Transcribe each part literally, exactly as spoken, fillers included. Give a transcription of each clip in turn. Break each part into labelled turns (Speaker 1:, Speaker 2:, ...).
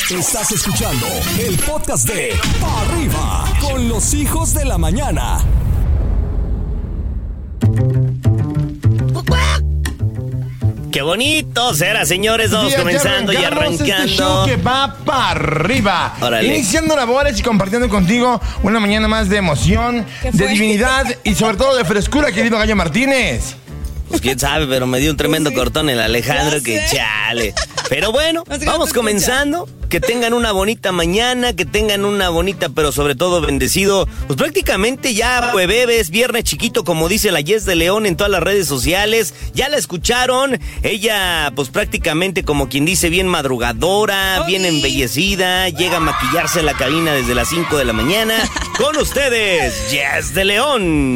Speaker 1: Estás escuchando el podcast de Pa' Arriba con los hijos de la mañana.
Speaker 2: ¡Qué bonito será, señores! Vamos
Speaker 3: sí,
Speaker 2: comenzando y arrancando.
Speaker 3: Este show que va para arriba.
Speaker 2: Órale.
Speaker 3: Iniciando labores y compartiendo contigo una mañana más de emoción, de divinidad y sobre todo de frescura, querido Gallo Martínez.
Speaker 2: Pues quién sabe, pero me dio un tremendo pues sí. cortón el Alejandro,
Speaker 4: ya
Speaker 2: que
Speaker 4: sé.
Speaker 2: chale. Pero bueno, vamos comenzando. Que tengan una bonita mañana, que tengan una bonita, pero sobre todo bendecido. Pues prácticamente ya jueves, viernes chiquito, como dice la Yes de León en todas las redes sociales. Ya la escucharon. Ella, pues prácticamente como quien dice, bien madrugadora, bien embellecida. Llega a maquillarse en la cabina desde las cinco de la mañana. Con ustedes, Yes de León.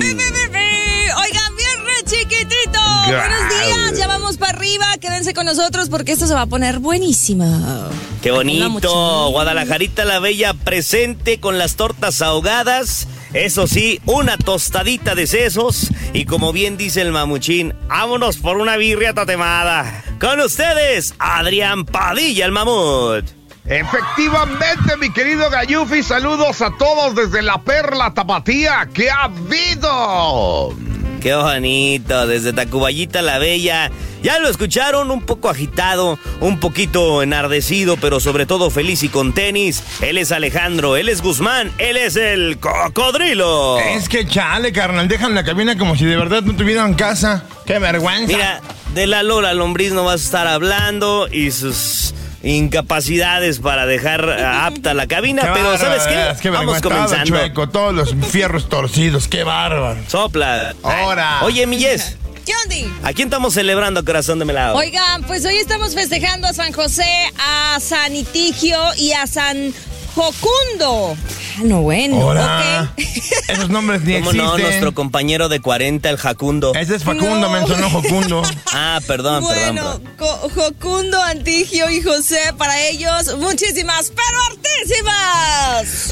Speaker 4: Oigan, viernes chiquitito. Buenos días, ya vamos para arriba. Quédense con nosotros porque esto se va a poner buenísima.
Speaker 2: Qué bonito. Guadalajarita la Bella presente con las tortas ahogadas. Eso sí, una tostadita de sesos. Y como bien dice el mamuchín, vámonos por una birria tatemada. Con ustedes, Adrián Padilla, el mamut.
Speaker 5: Efectivamente, mi querido Gallufi, saludos a todos desde la Perla Tapatía. ¿Qué ha habido?
Speaker 2: Qué bonito, desde Tacuballita la Bella. Ya lo escucharon, un poco agitado, un poquito enardecido, pero sobre todo feliz y con tenis. Él es Alejandro, él es Guzmán, él es el cocodrilo.
Speaker 3: Es que chale, carnal, dejan la cabina como si de verdad no tuvieran casa. ¡Qué vergüenza!
Speaker 2: Mira, de la Lola Lombriz no vas a estar hablando y sus incapacidades para dejar apta la cabina,
Speaker 3: qué
Speaker 2: pero
Speaker 3: bárbaro,
Speaker 2: ¿sabes qué?
Speaker 3: Es que
Speaker 2: Vamos comenzando.
Speaker 3: Chueco, todos los fierros torcidos, qué bárbaro.
Speaker 2: Sopla.
Speaker 3: Ahora.
Speaker 2: Oye, mi Yes.
Speaker 4: ¿Qué onda?
Speaker 2: ¿A quién estamos celebrando, corazón de melao?
Speaker 4: Oigan, pues hoy estamos festejando a San José, a San Itigio y a San Jocundo. Ah, no, bueno.
Speaker 3: Hola.
Speaker 4: Okay.
Speaker 3: Esos nombres ni
Speaker 2: ¿Cómo
Speaker 3: existen.
Speaker 2: no? Nuestro compañero de cuarenta, el Jacundo.
Speaker 3: Ese es Facundo,
Speaker 4: No.
Speaker 3: mencionó Jocundo.
Speaker 2: Ah, perdón,
Speaker 4: Bueno,
Speaker 2: perdón. perdón.
Speaker 4: Co- Jocundo, Antigio y José, para ellos, muchísimas, pero hartísimas.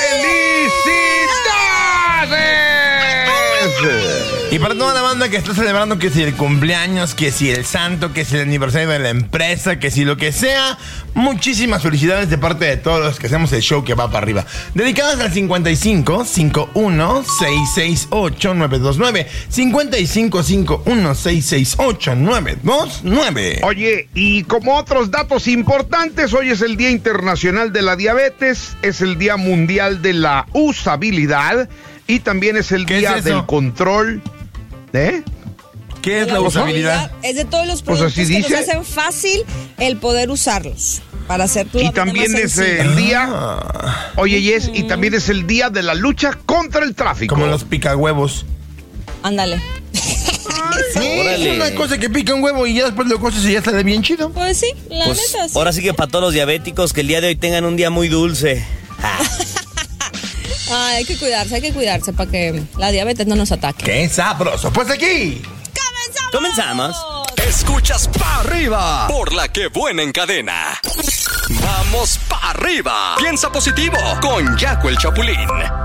Speaker 5: ¡Felicidades!
Speaker 3: Y para toda la banda que está celebrando que si el cumpleaños, que si el santo, que si el aniversario de la empresa, que si lo que sea, muchísimas felicidades de parte de todos los que hacemos el show que va para arriba. Dedicadas al cincuenta y cinco, cincuenta y uno, seiscientos sesenta y ocho, novecientos veintinueve. cincuenta y cinco, cincuenta y uno, seiscientos sesenta y ocho, novecientos veintinueve.
Speaker 5: Oye, y como otros datos importantes, hoy es el Día Internacional de la Diabetes, es el Día Mundial de la Usabilidad y también es el
Speaker 3: ¿Qué
Speaker 5: Día
Speaker 3: es eso?
Speaker 5: del Control. ¿Eh?
Speaker 3: ¿Qué es la usabilidad?
Speaker 4: Es de todos los
Speaker 5: Pues
Speaker 4: productos
Speaker 5: así
Speaker 4: que
Speaker 5: dice.
Speaker 4: nos hacen fácil el poder usarlos para hacer tu
Speaker 5: Y
Speaker 4: vida
Speaker 5: también
Speaker 4: más
Speaker 5: es
Speaker 4: sencilla.
Speaker 5: el día,
Speaker 3: Ah,
Speaker 5: oye, Yes, y también es el Día de la lucha contra el tráfico.
Speaker 3: como los picahuevos.
Speaker 4: Ándale.
Speaker 3: Sí,
Speaker 2: Órale.
Speaker 3: es una cosa que pica un huevo y ya después lo coces y ya sale bien chido.
Speaker 4: Pues sí, la
Speaker 2: Pues
Speaker 4: neta, sí.
Speaker 2: ahora sí que para todos los diabéticos que el día de hoy tengan un día muy dulce. Ah,
Speaker 4: Ay, hay que cuidarse, hay que cuidarse para que la diabetes no nos ataque.
Speaker 3: ¡Qué sabroso! Pues aquí.
Speaker 2: comenzamos.
Speaker 1: Escuchas Pa' Arriba por la que buena en cadena. Vamos Pa' Arriba. Piensa positivo con Jaco el Chapulín.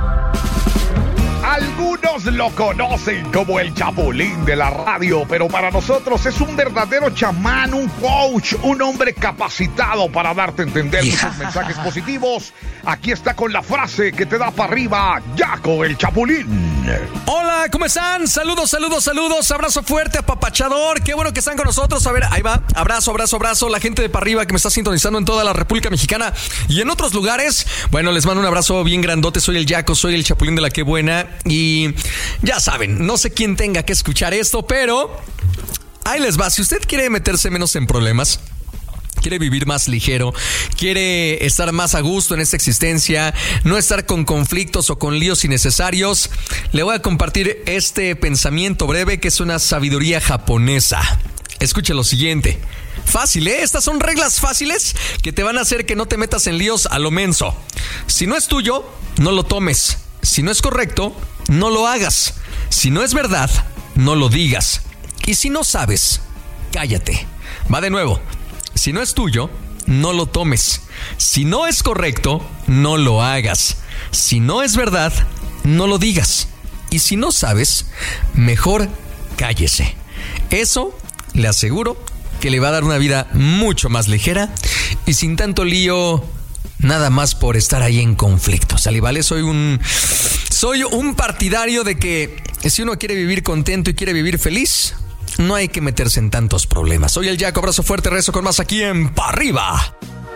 Speaker 5: Algunos lo conocen como el Chapulín de la radio, pero para nosotros es un verdadero chamán, un coach, un hombre capacitado para darte a entender muchos mensajes positivos. Aquí está con la frase que te da para arriba, Jaco el Chapulín.
Speaker 6: Hola, ¿cómo están? Saludos, saludos, saludos. Abrazo fuerte, apapachador. Qué bueno que están con nosotros. A ver, ahí va. Abrazo, abrazo, abrazo. La gente de para arriba que me está sintonizando en toda la República Mexicana y en otros lugares. Bueno, les mando un abrazo bien grandote. Soy el Jaco, soy el Chapulín de la Qué Buena. Y ya saben, no sé quién tenga que escuchar esto, pero ahí les va. Si usted quiere meterse menos en problemas, quiere vivir más ligero, quiere estar más a gusto en esta existencia, no estar con conflictos o con líos innecesarios, le voy a compartir este pensamiento breve que es una sabiduría japonesa. Escuche lo siguiente. Fácil, ¿eh? Estas son reglas fáciles que te van a hacer que no te metas en líos a lo menso. Si no es tuyo, no lo tomes. Si no es correcto, no lo hagas. Si no es verdad, no lo digas. Y si no sabes, cállate. Va de nuevo. Si no es tuyo, no lo tomes. Si no es correcto, no lo hagas. Si no es verdad, no lo digas. Y si no sabes, mejor cállese. Eso, le aseguro, que le va a dar una vida mucho más ligera y sin tanto lío nada más por estar ahí en conflicto. ¿Sale, vale? Soy un, soy un partidario de que si uno quiere vivir contento y quiere vivir feliz, no hay que meterse en tantos problemas. Soy el Jaco, abrazo fuerte, rezo con más aquí en Pa' Arriba.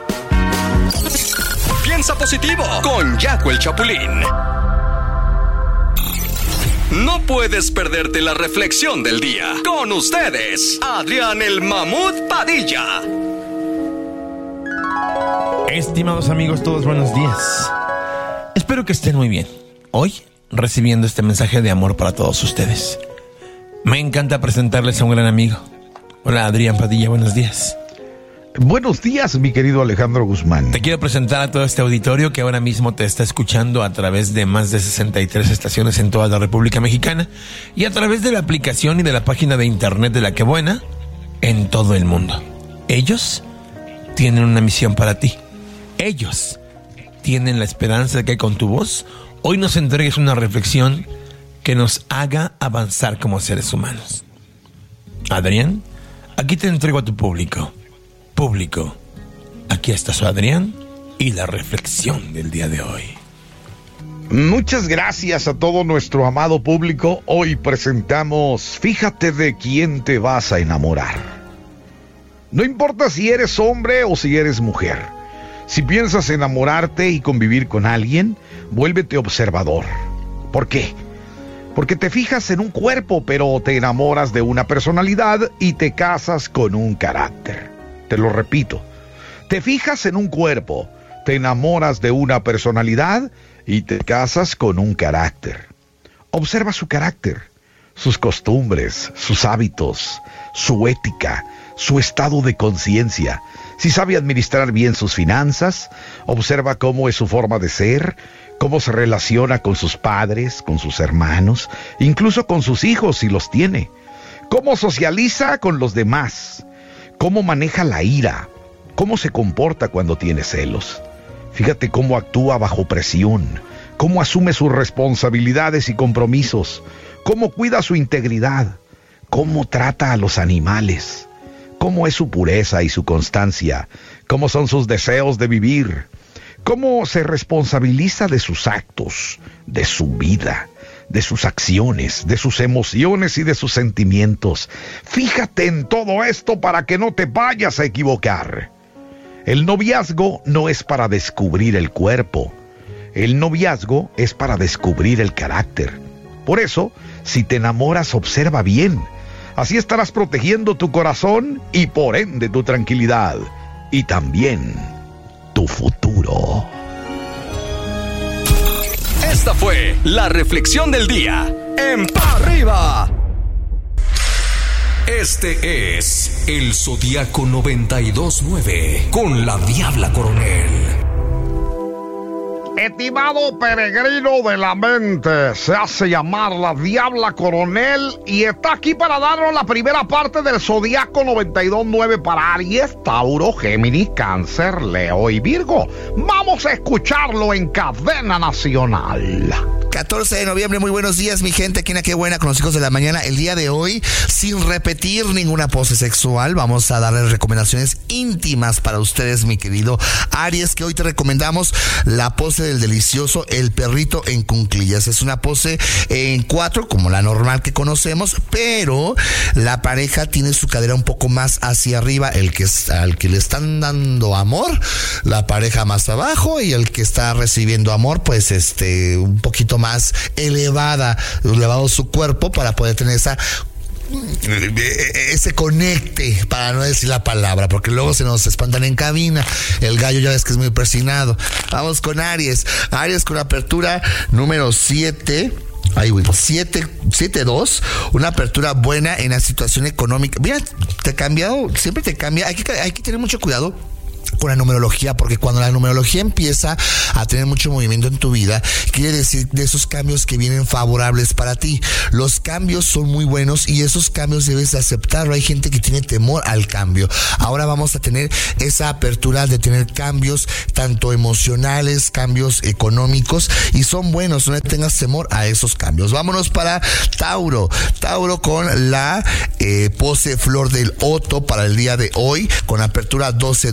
Speaker 1: Piensa positivo con Jaco el Chapulín. No puedes perderte la reflexión del día. Con ustedes, Adrián el Mamut Padilla.
Speaker 3: Estimados amigos, todos buenos días. Espero que estén muy bien. Hoy, recibiendo este mensaje de amor para todos ustedes. Me encanta presentarles a un gran amigo. Hola, Adrián Padilla, buenos días.
Speaker 5: Buenos días, mi querido Alejandro Guzmán.
Speaker 3: Te quiero presentar a todo este auditorio que ahora mismo te está escuchando a través de más de sesenta y tres estaciones en toda la República Mexicana y a través de la aplicación y de la página de internet de La Que Buena en todo el mundo. Ellos tienen una misión para ti. Ellos tienen la esperanza de que con tu voz hoy nos entregues una reflexión que nos haga avanzar como seres humanos. Adrián, aquí te entrego a tu público. Público, aquí está su Adrián y la reflexión del día de hoy.
Speaker 5: Muchas gracias a todo nuestro amado público. Hoy presentamos Fíjate de quién te vas a enamorar. No importa si eres hombre o si eres mujer. Si piensas enamorarte y convivir con alguien, vuélvete observador. ¿Por qué? Porque te fijas en un cuerpo, pero te enamoras de una personalidad y te casas con un carácter. Te lo repito, te fijas en un cuerpo, te enamoras de una personalidad y te casas con un carácter. Observa su carácter, sus costumbres, sus hábitos, su ética, su estado de conciencia. Si sabe administrar bien sus finanzas, observa cómo es su forma de ser, cómo se relaciona con sus padres, con sus hermanos, incluso con sus hijos si los tiene. Cómo socializa con los demás. Cómo maneja la ira, cómo se comporta cuando tiene celos. Fíjate cómo actúa bajo presión, cómo asume sus responsabilidades y compromisos, cómo cuida su integridad, cómo trata a los animales, cómo es su pureza y su constancia, cómo son sus deseos de vivir, cómo se responsabiliza de sus actos, de su vida, de sus acciones, de sus emociones y de sus sentimientos. Fíjate en todo esto para que no te vayas a equivocar. El noviazgo no es para descubrir el cuerpo. El noviazgo es para descubrir el carácter. Por eso, si te enamoras, observa bien. Así estarás protegiendo tu corazón y por ende tu tranquilidad. Y también tu futuro.
Speaker 1: Esta fue la reflexión del día en Pa' Arriba.
Speaker 6: Este es el Zodiaco noventa y dos nueve con la Diabla Coronel.
Speaker 5: Estimado peregrino de la mente, se hace llamar la Diabla Coronel y está aquí para darnos la primera parte del Zodiaco noventa y dos nueve para Aries, Tauro, Géminis, Cáncer, Leo y Virgo. Vamos a escucharlo en cadena nacional.
Speaker 7: catorce de noviembre, muy buenos días mi gente, aquí en Qué Buena con los hijos de la mañana. El día de hoy, sin repetir ninguna pose sexual, vamos a darles recomendaciones íntimas para ustedes, mi querido Aries, que hoy te recomendamos la pose del delicioso, el perrito en cuclillas. Es una pose en cuatro, como la normal que conocemos, pero la pareja tiene su cadera un poco más hacia arriba, el que al que le están dando amor, la pareja más abajo, y el que está recibiendo amor, pues este, un poquito más elevada, elevado su cuerpo para poder tener esa ese conecte, para no decir la palabra, porque luego se nos espantan en cabina. El gallo ya ves que es muy persignado. Vamos con Aries. Aries con apertura número siete. Ahí, güey, siete, siete dos, una apertura buena en la situación económica. Mira, te ha cambiado, siempre te cambia. Hay que, hay que tener mucho cuidado con la numerología, porque cuando la numerología empieza a tener mucho movimiento en tu vida, quiere decir de esos cambios que vienen favorables para ti. Los cambios son muy buenos y esos cambios debes aceptarlo. Hay gente que tiene temor al cambio. Ahora vamos a tener esa apertura de tener cambios tanto emocionales, cambios económicos, y son buenos, no le tengas temor a esos cambios. Vámonos para Tauro. Tauro con la eh, pose flor del loto para el día de hoy, con apertura doce dos.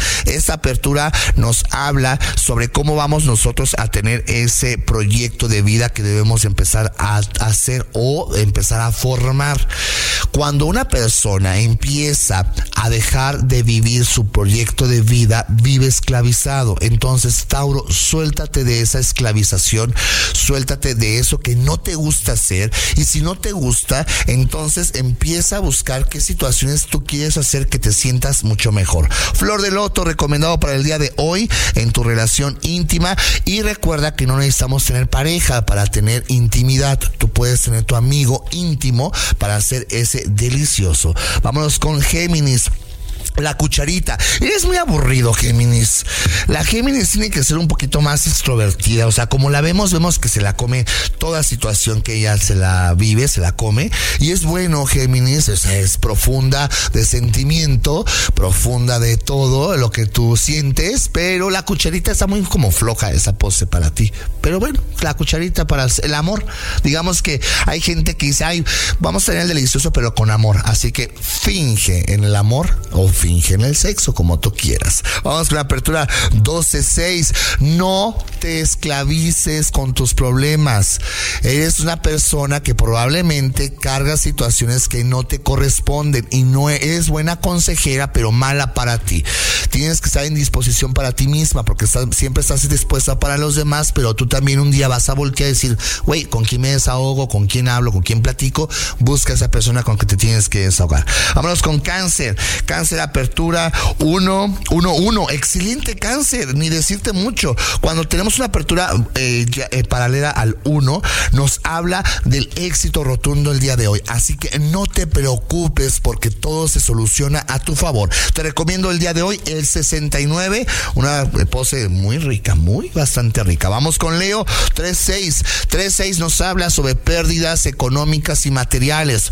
Speaker 7: esta apertura nos habla sobre cómo vamos nosotros a tener ese proyecto de vida que debemos empezar a hacer o empezar a formar. Cuando una persona empieza a dejar de vivir su proyecto de vida, vive esclavizado. Entonces, Tauro, suéltate de esa esclavización, suéltate de eso que no te gusta hacer, y si no te gusta, entonces empieza a buscar qué situaciones tú quieres hacer que te sientas mucho mejor. Flor de loto recomendado para el día de hoy en tu relación íntima, y recuerda que no necesitamos tener pareja para tener intimidad. Tú puedes tener tu amigo íntimo para hacer ese delicioso. Vámonos con Géminis. La cucharita. Eres muy aburrido, Géminis. La Géminis tiene que ser un poquito más extrovertida. O sea, como la vemos, vemos que se la come toda situación que ella se la vive, se la come. Y es bueno, Géminis. O sea, es profunda de sentimiento, profunda de todo lo que tú sientes. Pero la cucharita está muy como floja, esa pose para ti. Pero bueno, la cucharita para el amor. Digamos que hay gente que dice, ay, vamos a tener el delicioso, pero con amor. Así que finge en el amor o finge finge en el sexo, como tú quieras. Vamos con la apertura doce seis. No te esclavices con tus problemas. Eres una persona que probablemente carga situaciones que no te corresponden y no eres buena consejera, pero mala para ti. Tienes que estar en disposición para ti misma, porque estás, siempre estás dispuesta para los demás, pero tú también un día vas a voltear a decir, güey, ¿con quién me desahogo? ¿Con quién hablo? ¿Con quién platico? Busca a esa persona con que te tienes que desahogar. Vámonos con Cáncer. Cáncer, apertura uno uno uno. Excelente, Cáncer, ni decirte mucho. Cuando tenemos una apertura eh, ya, eh, paralela al uno, nos habla del éxito rotundo el día de hoy. Así que no te preocupes, porque todo se soluciona a tu favor. Te recomiendo el día de hoy el sesenta y nueve, una pose muy rica, muy bastante rica. Vamos con Leo, tres seis. tres seis nos habla sobre pérdidas económicas y materiales.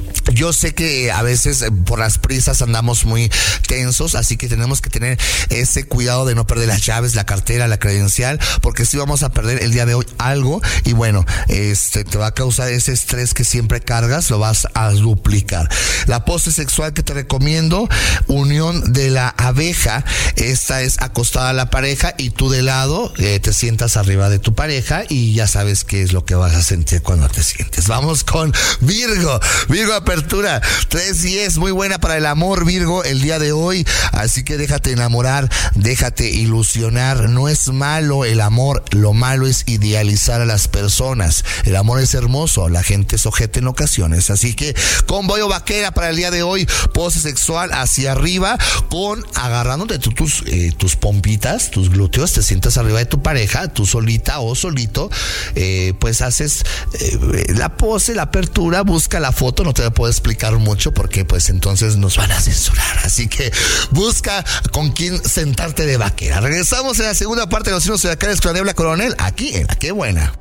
Speaker 7: Yo sé que a veces por las prisas andamos muy tensos, así que tenemos que tener ese cuidado de no perder las llaves, la cartera, la credencial, porque si vamos a perder el día de hoy algo, y bueno, este te va a causar ese estrés que siempre cargas, lo vas a duplicar. La pose sexual que te recomiendo, unión de la abeja. Esta es acostada a la pareja y tú de lado eh, te sientas arriba de tu pareja, y ya sabes qué es lo que vas a sentir cuando te sientes. Vamos con Virgo. Virgo, apertura tres diez, muy buena para el amor, Virgo, el día de hoy. Así que déjate enamorar, déjate ilusionar. No es malo el amor, lo malo es idealizar a las personas. El amor es hermoso, la gente es ojete en ocasiones. Así que convoyo vaquera para el día de hoy, pose sexual hacia arriba, con agarrándote tú, tus, eh, tus pompitas, tus glúteos, te sientas arriba de tu pareja, tú solita o solito, eh, pues haces eh, la pose, la apertura, busca la foto. No te la puedo explicar mucho porque pues entonces nos van a censurar, así que busca con quién sentarte de vaquera. Regresamos en la segunda parte de los signos zodiacales con la Diabla Coronel, aquí en La Qué Buena.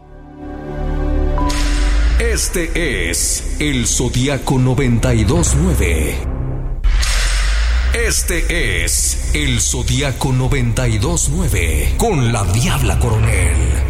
Speaker 1: Este es el Zodíaco noventa y dos nueve. Este es el Zodíaco noventa y dos nueve con la Diabla Coronel.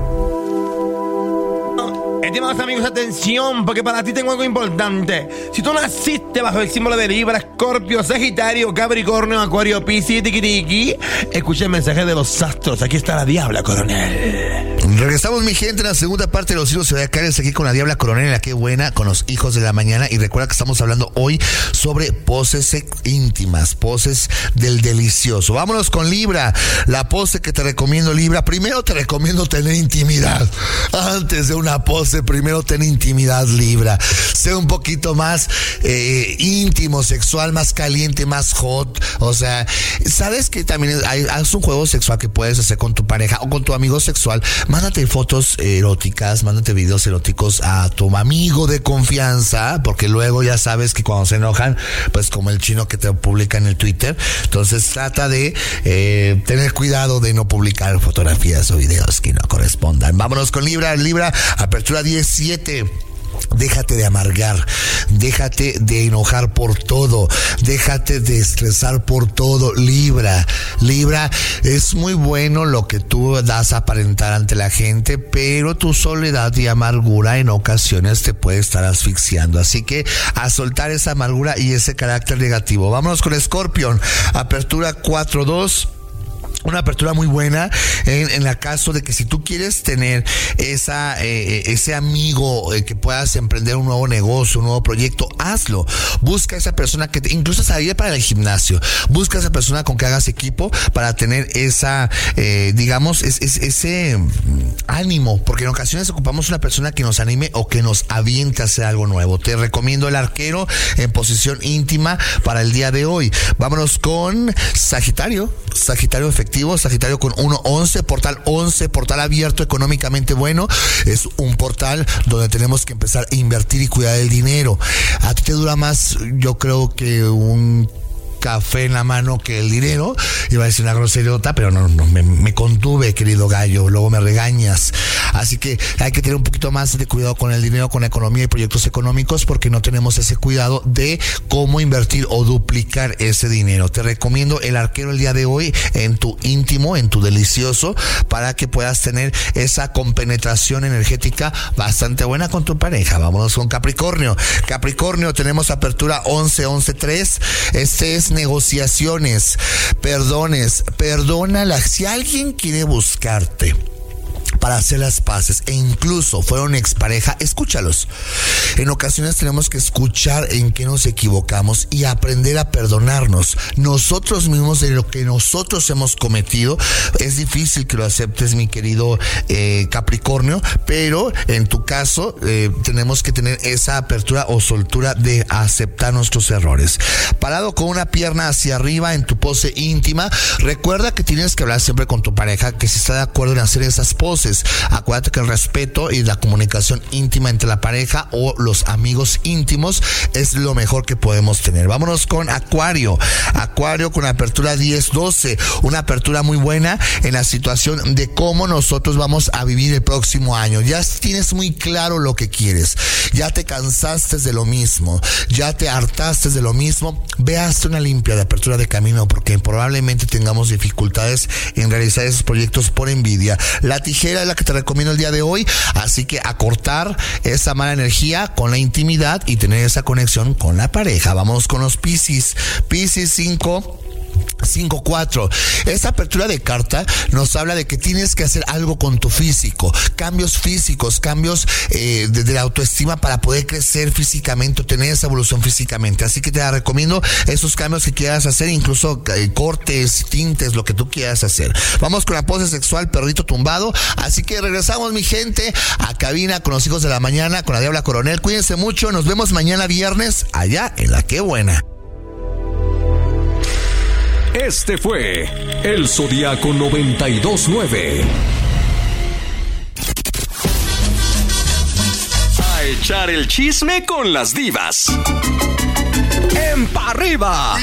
Speaker 3: Estimados amigos, atención, porque para ti tengo algo importante. Si tú naciste bajo el símbolo de Libra, Escorpio, Sagitario, Capricornio, Acuario, Piscis, Tiki Tiki, escucha el mensaje de los astros. Aquí está la Diabla Coronel.
Speaker 7: Regresamos, mi gente, en la segunda parte de los signos zodiacales, aquí con la Diabla Coronel, la Qué Buena, con los hijos de la mañana. Y recuerda que estamos hablando hoy sobre poses íntimas, poses del delicioso. Vámonos con Libra. La pose que te recomiendo, Libra. Primero te recomiendo tener intimidad. Antes de una pose, primero ten intimidad, Libra. Sé un poquito más eh, íntimo, sexual, más caliente, más hot. O sea, sabes que también hay, hay un juego sexual que puedes hacer con tu pareja o con tu amigo sexual. Mándate fotos eróticas, mándate videos eróticos a tu amigo de confianza, porque luego ya sabes que cuando se enojan, pues como el chino que te publica en el Twitter. Entonces trata de eh, tener cuidado de no publicar fotografías o videos que no correspondan. Vámonos con Libra. Libra, apertura diecisiete. Déjate de amargar, déjate de enojar por todo, déjate de estresar por todo. Libra, Libra, es muy bueno lo que tú das a aparentar ante la gente, pero tu soledad y amargura en ocasiones te puede estar asfixiando. Así que a soltar esa amargura y ese carácter negativo. Vámonos con Escorpión, apertura cuatro dos. Una apertura muy buena en, en el caso de que si tú quieres tener esa eh, ese amigo eh, que puedas emprender un nuevo negocio, un nuevo proyecto, hazlo. Busca a esa persona que te, incluso salir para el gimnasio. Busca a esa persona con que hagas equipo para tener esa, eh, digamos, es, es, ese ánimo, porque en ocasiones ocupamos una persona que nos anime o que nos aviente a hacer algo nuevo. Te recomiendo el arquero en posición íntima para el día de hoy. Vámonos con Sagitario, Sagitario efectivo. Sagitario con uno once, portal once, portal abierto, económicamente bueno. Es un portal donde tenemos que empezar a invertir y cuidar el dinero. A ti te dura más, yo creo, que un café en la mano que el dinero. Iba a decir una groseriota, pero no, no me, me contuve, querido gallo, luego me regañas. Así que hay que tener un poquito más de cuidado con el dinero, con la economía y proyectos económicos, porque no tenemos ese cuidado de cómo invertir o duplicar ese dinero. Te recomiendo el arquero el día de hoy en tu íntimo, en tu delicioso, para que puedas tener esa compenetración energética bastante buena con tu pareja. Vámonos con Capricornio. Capricornio, tenemos apertura once once tres. Este es negociaciones, perdones, perdónala. Si alguien quiere buscarte para hacer las paces e incluso fueron expareja, escúchalos. En ocasiones tenemos que escuchar en qué nos equivocamos y aprender a perdonarnos nosotros mismos de lo que nosotros hemos cometido. Es difícil que lo aceptes, mi querido eh, Capricornio, pero en tu caso eh, tenemos que tener esa apertura o soltura de aceptar nuestros errores. Parado con una pierna hacia arriba en tu pose íntima, recuerda que tienes que hablar siempre con tu pareja, que si está de acuerdo en hacer esas poses. Acuérdate que el respeto y la comunicación íntima entre la pareja o los amigos íntimos es lo mejor que podemos tener. Vámonos con Acuario. Acuario con apertura diez doce. Una apertura muy buena en la situación de cómo nosotros vamos a vivir el próximo año. Ya tienes muy claro lo que quieres. Ya te cansaste de lo mismo. Ya te hartaste de lo mismo. Ve hasta una limpia de apertura de camino, porque probablemente tengamos dificultades en realizar esos proyectos por envidia. La tijera es la que te recomiendo el día de hoy, así que acortar esa mala energía con la intimidad y tener esa conexión con la pareja. Vamos con los Piscis. Piscis cinco cinco cuatro. Esta apertura de carta nos habla de que tienes que hacer algo con tu físico, cambios físicos, cambios eh, de, de la autoestima para poder crecer físicamente o tener esa evolución físicamente. Así que te recomiendo esos cambios que quieras hacer, incluso eh, cortes, tintes, lo que tú quieras hacer. Vamos con la pose sexual, perrito tumbado. Así que regresamos, mi gente, a cabina con los hijos de la mañana, con la Diabla Coronel. Cuídense mucho, nos vemos mañana viernes allá en La Qué Buena.
Speaker 1: Este fue el Zodiaco noventa y dos nueve. A echar el chisme con las divas. En Pa' Arriba.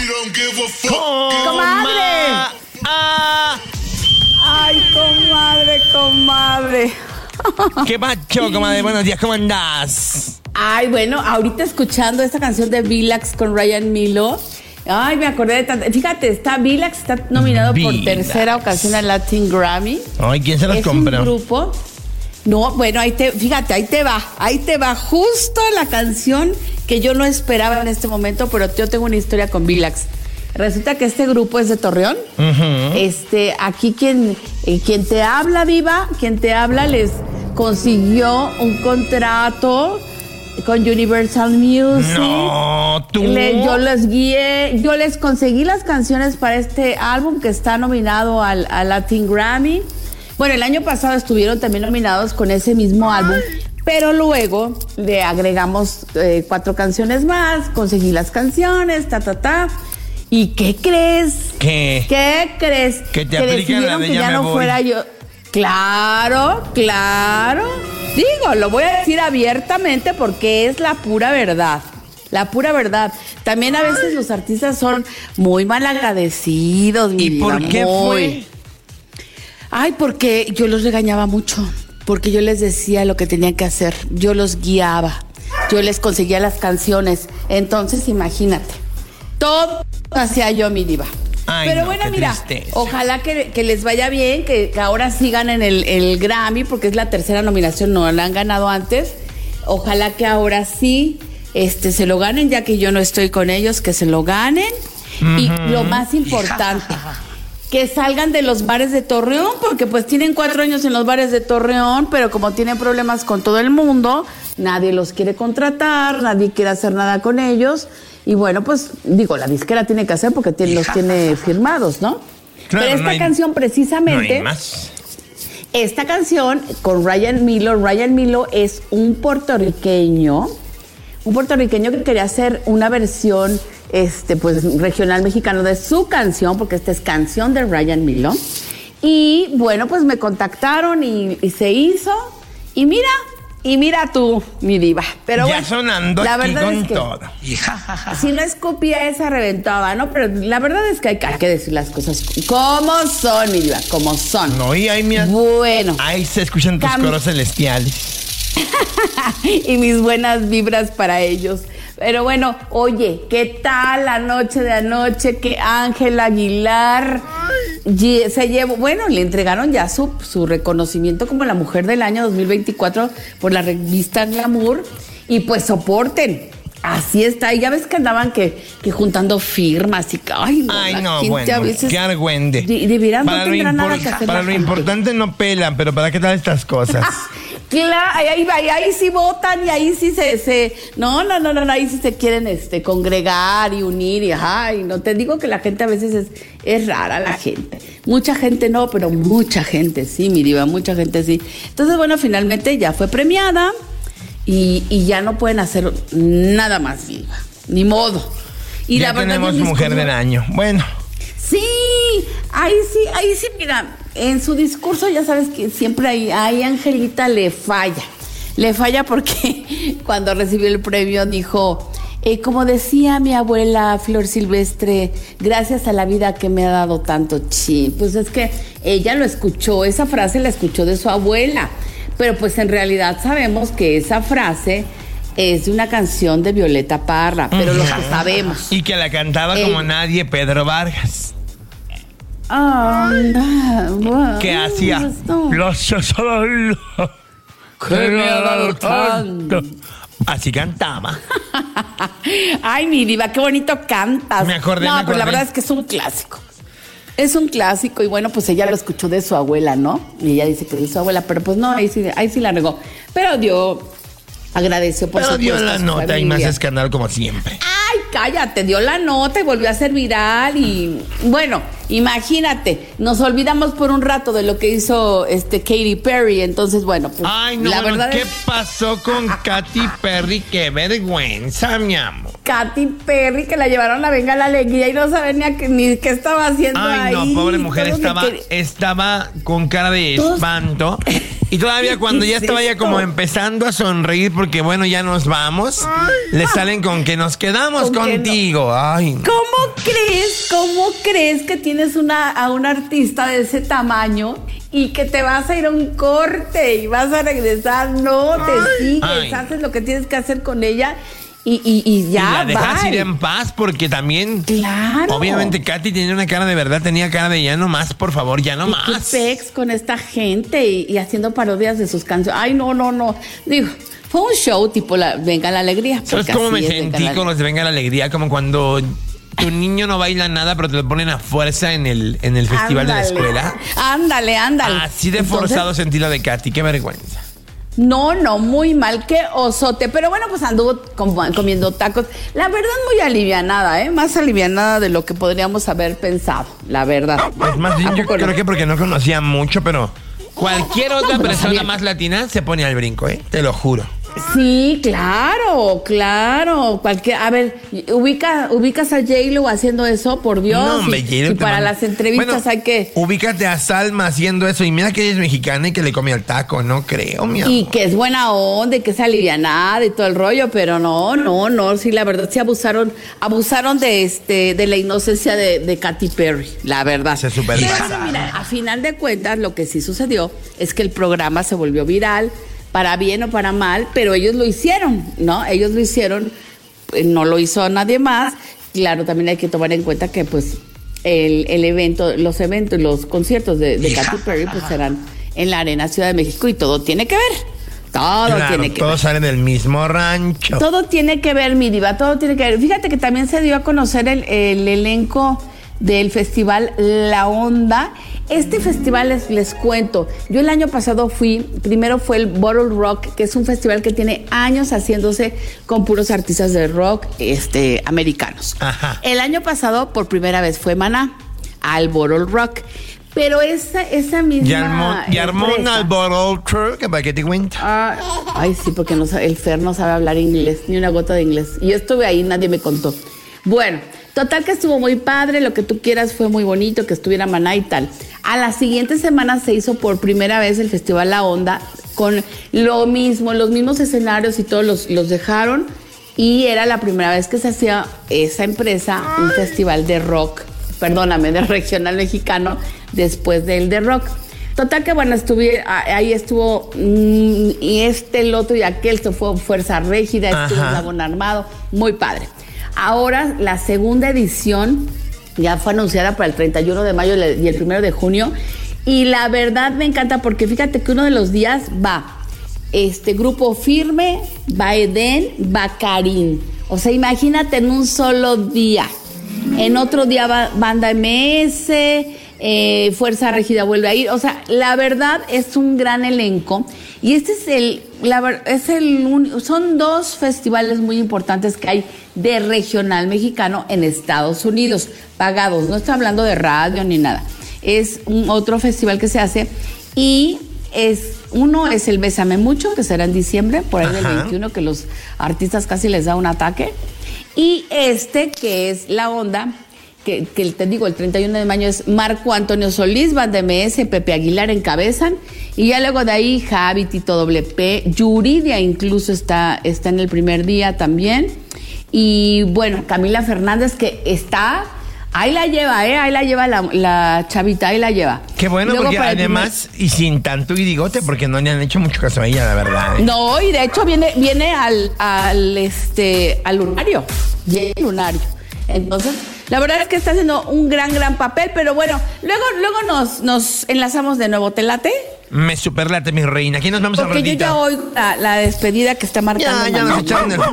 Speaker 8: ¡Comadre!
Speaker 2: Ah,
Speaker 8: ¡Ay, comadre, comadre!
Speaker 2: ¿Qué macho, comadre? Buenos días, ¿cómo andás?
Speaker 8: Ay, bueno, ahorita escuchando esta canción de Villax con Ryan Milo. Ay, me acordé de tanto. Fíjate, está Villax, está nominado
Speaker 2: Villax.
Speaker 8: por tercera ocasión al Latin Grammy.
Speaker 2: Ay, ¿quién se los
Speaker 8: es
Speaker 2: compró?
Speaker 8: Un grupo. No, bueno, ahí te, fíjate, ahí te va, ahí te va justo la canción que yo no esperaba en este momento, pero yo tengo una historia con Villax. Resulta que este grupo es de Torreón. Uh-huh. Este, aquí quien, eh, quien te habla, Viva, quien te habla les consiguió un contrato con Universal Music.
Speaker 2: No, tú.
Speaker 8: Le, yo les guié, yo les conseguí las canciones para este álbum que está nominado al, al Latin Grammy. Bueno, el año pasado estuvieron también nominados con ese mismo álbum, pero luego le agregamos eh, cuatro canciones más, conseguí las canciones, ta, ta, ta. ¿Y qué crees?
Speaker 2: ¿Qué?
Speaker 8: ¿Qué crees?
Speaker 2: Que te
Speaker 8: que
Speaker 2: aplican la de
Speaker 8: que
Speaker 2: ya
Speaker 8: ya
Speaker 2: me
Speaker 8: no
Speaker 2: voy.
Speaker 8: fuera yo. Claro, claro. Digo, lo voy a decir abiertamente porque es la pura verdad. La pura verdad. También a veces los artistas son muy mal agradecidos.
Speaker 2: ¿Y
Speaker 8: mi
Speaker 2: por
Speaker 8: vida,
Speaker 2: qué
Speaker 8: muy.
Speaker 2: fue?
Speaker 8: Ay, porque yo los regañaba mucho. Porque yo les decía lo que tenían que hacer. Yo los guiaba. yo les conseguía las canciones. Entonces, imagínate, todo hacía yo, mi diva.
Speaker 3: Ay,
Speaker 8: Pero
Speaker 3: no,
Speaker 8: bueno,
Speaker 3: qué
Speaker 8: mira,
Speaker 3: tristeza.
Speaker 8: ojalá que, que les vaya bien, que, que ahora sigan en el, el Grammy, porque es la tercera nominación, no la han ganado antes. Ojalá que ahora sí este, se lo ganen, ya que yo no estoy con ellos, que se lo ganen. Uh-huh. Y lo más importante, que salgan de los bares de Torreón, porque pues tienen cuatro años en los bares de Torreón, pero como tienen problemas con todo el mundo, nadie los quiere contratar, nadie quiere hacer nada con ellos. Y bueno, pues digo, la disquera tiene que hacer porque tiene, los tiene firmados, ¿no?
Speaker 3: Claro,
Speaker 8: pero esta
Speaker 3: no hay,
Speaker 8: canción precisamente,
Speaker 3: no hay más.
Speaker 8: Esta canción con Ryan Milo, Ryan Milo es un puertorriqueño, un puertorriqueño que quería hacer una versión este, pues, regional mexicano de su canción, porque esta es canción de Ryan Milo. Y bueno, pues me contactaron y, y se hizo. Y mira, y mira tú, mi diva. Pero
Speaker 3: ya
Speaker 8: bueno,
Speaker 3: sonando
Speaker 8: la
Speaker 3: aquí
Speaker 8: verdad
Speaker 3: con
Speaker 8: es que
Speaker 3: todo.
Speaker 8: Si no escupía esa reventaba, ¿no? Pero la verdad es que hay, hay que decir las cosas como son, mi diva, como son.
Speaker 3: No, y ahí, mira.
Speaker 8: Bueno.
Speaker 3: Ahí se escuchan tus
Speaker 8: Cam-
Speaker 3: coros celestiales.
Speaker 8: Y mis buenas vibras para ellos. Pero bueno, oye, ¿qué tal la noche de anoche que Ángel Aguilar ye- se llevó? Bueno, le entregaron ya su, su reconocimiento como la mujer del año dos mil veinticuatro por la revista Glamour. Y pues soporten. Así está. Y ya ves que andaban que, que juntando firmas y que, ay, no,
Speaker 3: Ay,
Speaker 8: la
Speaker 3: no,
Speaker 8: gente
Speaker 3: bueno,
Speaker 8: a veces
Speaker 3: qué argüende.
Speaker 8: de- de veras no
Speaker 3: Para lo
Speaker 8: tendrá nada
Speaker 3: impor-
Speaker 8: que hacer
Speaker 3: Para
Speaker 8: la
Speaker 3: lo
Speaker 8: gente.
Speaker 3: importante no pelan, pero ¿para qué tal estas cosas?
Speaker 8: Claro, ahí, ahí, ahí sí votan y ahí sí se, se no, no, no, no, ahí sí se quieren este congregar y unir y ay, no te digo que la gente a veces es, es rara la gente. Mucha gente no, pero mucha gente sí, mi diva, mucha gente sí. Entonces, bueno, finalmente ya fue premiada y, y ya no pueden hacer nada más, mi diva. Ni modo. Y
Speaker 3: ya
Speaker 8: la verdad,
Speaker 3: tenemos
Speaker 8: el
Speaker 3: mujer
Speaker 8: discurso-
Speaker 3: del año. Bueno.
Speaker 8: Sí, ahí sí, ahí sí, mira, en su discurso ya sabes que siempre ahí, ahí Angelita le falla. Le falla porque cuando recibió el premio dijo, eh, como decía mi abuela Flor Silvestre, gracias a la vida que me ha dado tanto chi. Pues es que ella lo escuchó, esa frase la escuchó de su abuela. Pero pues en realidad sabemos que esa frase es de una canción de Violeta Parra, pero los que sabemos.
Speaker 3: Y que la cantaba
Speaker 8: Eh,
Speaker 3: como nadie Pedro Vargas.
Speaker 8: Ah, no,
Speaker 3: Que hacía
Speaker 8: no.
Speaker 3: los solo
Speaker 8: Que me ha dado tanto.
Speaker 3: Así cantaba.
Speaker 8: Ay, mi diva, qué bonito cantas.
Speaker 3: Me acordé,
Speaker 8: No,
Speaker 3: me
Speaker 8: pero la
Speaker 3: acordé.
Speaker 8: verdad es que es un clásico. Es un clásico y bueno, pues ella lo escuchó de su abuela, ¿no? Y ella dice que de su abuela, pero pues no, ahí sí, ahí sí la regó. Pero dio, agradeció por
Speaker 3: Pero dio
Speaker 8: supuesto,
Speaker 3: la
Speaker 8: a su
Speaker 3: nota y más
Speaker 8: familia.
Speaker 3: escándalo como siempre.
Speaker 8: Ay, cállate, dio la nota y volvió a ser viral y bueno, imagínate, nos olvidamos por un rato de lo que hizo este Katy Perry, entonces bueno, pues
Speaker 3: Ay, no,
Speaker 8: la
Speaker 3: bueno,
Speaker 8: verdad
Speaker 3: ¿qué
Speaker 8: es
Speaker 3: pasó con Katy Perry? Qué vergüenza, mi amor.
Speaker 8: Katy Perry que la llevaron a Venga la Alegría y no sabía ni, a qué, ni qué estaba haciendo
Speaker 3: Ay,
Speaker 8: ahí.
Speaker 3: no, pobre mujer,
Speaker 8: Todos
Speaker 3: estaba,
Speaker 8: me quer-
Speaker 3: estaba con cara de
Speaker 8: Todos-
Speaker 3: espanto. Y todavía cuando
Speaker 8: ¿Qué
Speaker 3: ya
Speaker 8: es
Speaker 3: estaba ya
Speaker 8: esto?
Speaker 3: como empezando a sonreír porque bueno, ya nos vamos, le salen con que nos quedamos
Speaker 8: Con que no.
Speaker 3: contigo. Ay, no.
Speaker 8: ¿Cómo crees, cómo crees que tienes una, a un artista de ese tamaño y que te vas a ir a un corte y vas a regresar? No, te sigues,
Speaker 3: Ay.
Speaker 8: haces lo que tienes que hacer con ella y, y, y ya,
Speaker 3: y la dejas
Speaker 8: bye.
Speaker 3: ir en paz porque también
Speaker 8: Claro.
Speaker 3: obviamente Katy tenía una cara de verdad, tenía cara de ya no más, por favor, ya no
Speaker 8: ¿Y
Speaker 3: más.
Speaker 8: qué pex con esta gente y, y haciendo parodias de sus canciones? Ay, no, no, no. Digo, fue un show tipo la Venga la Alegría.
Speaker 3: ¿Sabes
Speaker 8: porque
Speaker 3: cómo
Speaker 8: así
Speaker 3: me
Speaker 8: es, Venga
Speaker 3: sentí
Speaker 8: la-
Speaker 3: con los de Venga la Alegría? Como cuando tu niño no baila nada, pero te lo ponen a fuerza en el, en el festival de la
Speaker 8: Ándale.
Speaker 3: escuela.
Speaker 8: Ándale, ándale.
Speaker 3: Así de
Speaker 8: Entonces,
Speaker 3: forzado sentí lo de Katy, qué vergüenza.
Speaker 8: No, no, muy mal, qué osote. Pero bueno, pues anduvo com- comiendo tacos. La verdad, muy alivianada, ¿eh? Más alivianada de lo que podríamos haber pensado, la verdad.
Speaker 3: Es más bien,
Speaker 8: ¿A
Speaker 3: yo
Speaker 8: poco no?
Speaker 3: creo que porque no conocía mucho, pero cualquier otra
Speaker 8: pero
Speaker 3: persona
Speaker 8: sabía.
Speaker 3: más latina se pone al brinco, ¿eh? Te lo juro.
Speaker 8: Sí, claro, claro. Cualquier, a ver, ubica, ubicas a J-Lo haciendo eso, por Dios.
Speaker 3: No, hombre,
Speaker 8: y,
Speaker 3: J-Lo
Speaker 8: y
Speaker 3: te
Speaker 8: para
Speaker 3: manda-
Speaker 8: las entrevistas
Speaker 3: Bueno,
Speaker 8: hay que.
Speaker 3: Ubícate a Salma haciendo eso. Y mira que ella es mexicana y que le come al taco. No creo, mi amor.
Speaker 8: Y que es buena onda, y que es alivianada y todo el rollo, pero no, no, no, sí, la verdad, sí abusaron, abusaron de este, de la inocencia de, de Katy Perry, la verdad.
Speaker 3: Se superpasaron.
Speaker 8: Pero bueno, mira, a final de cuentas, lo que sí sucedió es que el programa se volvió viral. para bien o para mal, pero ellos lo hicieron, ¿no? Ellos lo hicieron, no lo hizo nadie más. Claro, también hay que tomar en cuenta que pues el, el evento, los eventos, los conciertos de, de Katy Perry pues serán en la Arena Ciudad de México y todo tiene que ver. Todo
Speaker 3: claro,
Speaker 8: tiene que
Speaker 3: todos
Speaker 8: ver.
Speaker 3: salen del mismo rancho.
Speaker 8: Todo tiene que ver, mi diva, todo tiene que ver. Fíjate que también se dio a conocer el, el elenco del festival La Onda. Este festival les, les cuento, yo el año pasado fui, primero fue el Bottle Rock, que es un festival que tiene años haciéndose con puros artistas de rock este, americanos. Ajá. El año pasado por primera vez fue Maná al Bottle Rock. Pero esa, esa misma.
Speaker 3: Y Armona al Bottle Truck, para que te cuente.
Speaker 8: Ah, ay, sí, porque no sabe, el Fer no sabe hablar inglés, ni una gota de inglés. Y yo estuve ahí, nadie me contó. Bueno, total que estuvo muy padre, lo que tú quieras, fue muy bonito, que estuviera Maná y tal. A la siguiente semana se hizo por primera vez el Festival La Onda, con lo mismo, los mismos escenarios y todos los, los dejaron. Y era la primera vez que se hacía esa empresa, un festival de rock, perdóname, de regional mexicano, después del de rock. Total que bueno, estuve, ahí estuvo, mmm, y este, el otro y aquel, esto fue Fuerza Régida, estuvo Dragón Armado, muy padre. Ahora la segunda edición ya fue anunciada para el treinta y uno de mayo y el primero de junio, y la verdad me encanta porque fíjate que uno de los días va este Grupo Firme, va Edén, va Karim. O sea, imagínate en un solo día. En otro día va Banda M S, eh, Fuerza Régida vuelve a ir. O sea, la verdad es un gran elenco. Y este es el, la, es el un, son dos festivales muy importantes que hay de regional mexicano en Estados Unidos, pagados. No estoy hablando de radio ni nada. Es un otro festival que se hace y es uno es el Bésame Mucho, que será en diciembre, por ahí del veintiuno, que los artistas casi les da un ataque. Y este, que es La Onda, que, que te digo, el treinta y uno de mayo es Marco Antonio Solís, Banda M S, Pepe Aguilar encabezan. Y ya luego de ahí, Javi, Tito Doble P, Yuridia incluso está, está en el primer día también. Y bueno, Camila Fernández, que está... Ahí la lleva, ¿eh? Ahí la lleva la, la chavita, ahí la lleva.
Speaker 3: Qué bueno, porque además, primer... y sin tanto irigote, porque no le han hecho mucho caso a ella, la verdad. ¿eh?
Speaker 8: No, y de hecho viene, viene al, al, este, al lunario. Llega al lunario. Entonces, la verdad es que está haciendo un gran, gran papel, pero bueno, luego, luego nos, nos enlazamos de nuevo. ¿Te late?
Speaker 3: Me superlate, mi reina. Aquí nos vamos
Speaker 8: porque
Speaker 3: a ratito.
Speaker 8: Porque yo ya oigo la, la despedida que está marcando.
Speaker 3: Ya, ya nos echaron el...